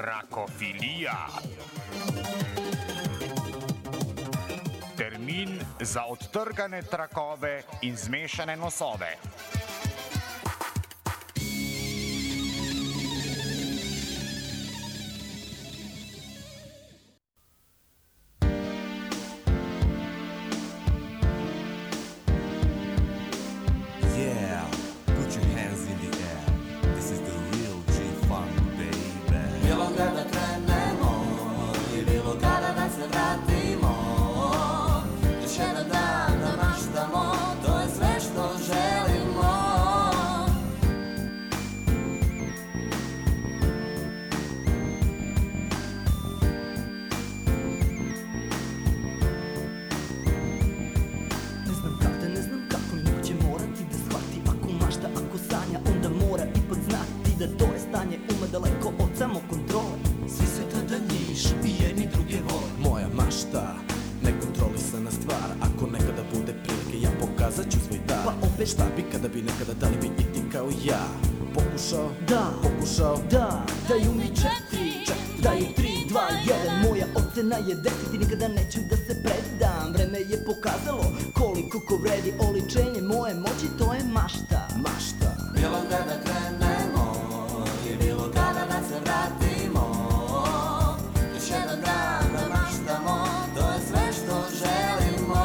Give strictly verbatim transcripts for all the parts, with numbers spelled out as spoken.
Trakofilija. Termin za odtrgane trakove in zmešane nosove. Šta bi kada bi nekada, da li bi i ti kao ja pokušao, da, pokušao, da, daju mi četiri, daju tri, dva, jedan, moja ocena je deset i nikada neću da se predam. Vreme je pokazalo koliko ko vredi, oličenje moje moći, to je mašta. Mašta. Bilo gde da krenemo i bilo kada da se vratimo, još jedan dan da maštamo, to je sve što želimo.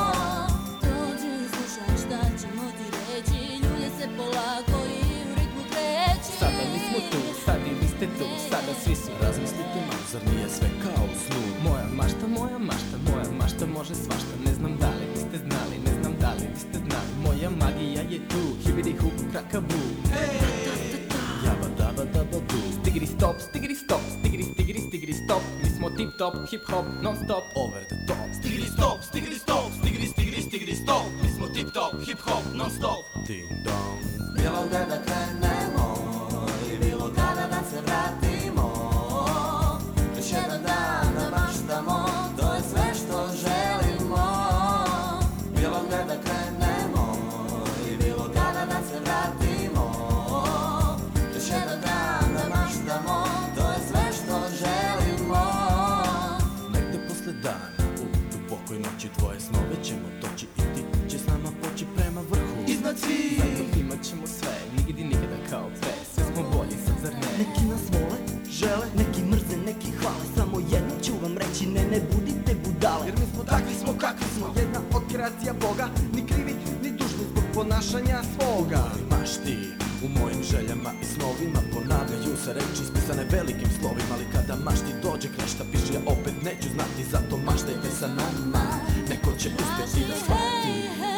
Dođi i slušaj šta ćemo ti reći, ljulje se polako i u ritmu kreći. Sada mi smo tu, sad i vi ste tu, sada svi su, razmislite malo, zar nije sve kao u snu? Moja mašta, moja mašta, moja mašta može svašta, ne znam da li vi ste znali, ne znam da li vi ste znali, moja magija je tu, hibidi hup krakabu. Jaba daba daba du. Stigri stop, stigri stop, stigri stigri stigri stop, mi smo tip top, hip hop, non stop, over the top. Stigri stop, stigri stop, stigri stigri stigri stop, mi smo tip top, hip hop, non stop. Ding dong. Bilo gde da krenemo i bilo kada da se vratimo, još jedan dan da maštamo, to je sve što želimo. Bilo gde da krenemo i bilo kada da se vratimo, još jedan dan da maštamo, to je sve što želimo. Negde posle dana, u dubokoj noći, tvoje snove ćemo toći i ti će s nama poći prema vrhu. Iznad svih zato imat ćemo sve, nigdje nikada kao pre, sve smo bolji sad, zar ne? Neki nas vole, žele, neki mrze, neki hvale, samo jedno ću vam reći, ne, ne budite budale. Jer mi smo takvi smo kakvi smo, jedna od kreacija Boga, ni krivi, ni dužni zbog ponašanja svoga. Mašti, u mojim željama i snovima ponavljaju se reči ispisane velikim slovima, ali kada mašti dođe krešta piše, ja opet neću znati, zato maštajte sa nama, neko će uspjeti da shvati.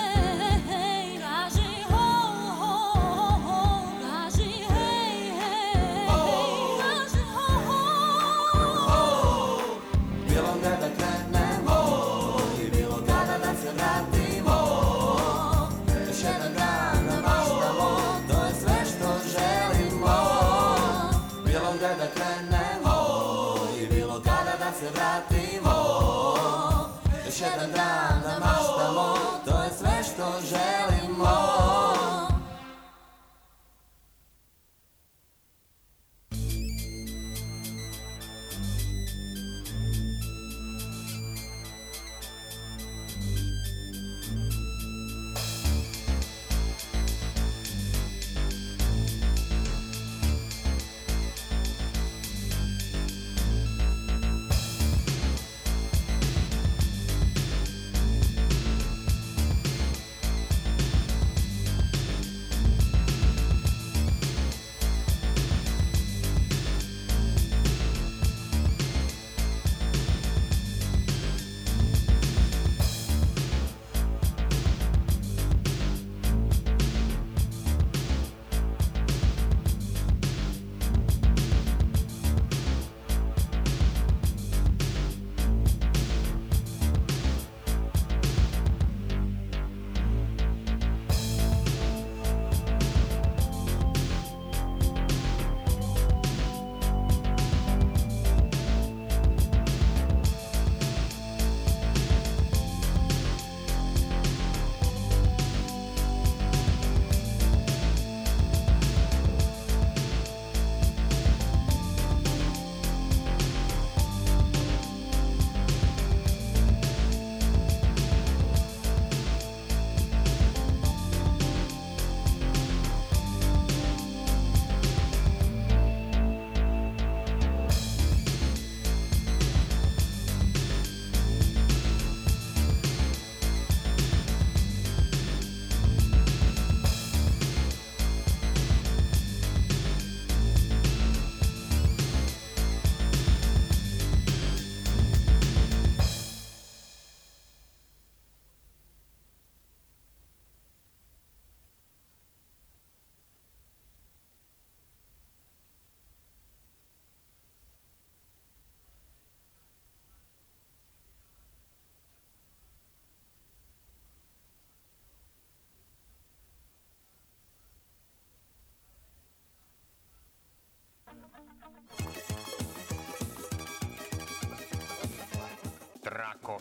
Još jedan dan da maštamo, to je sve što želimo.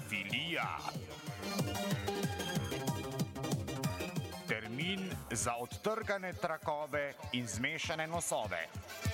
Filija. Termin za odtrgane trakove in zmešane nosove.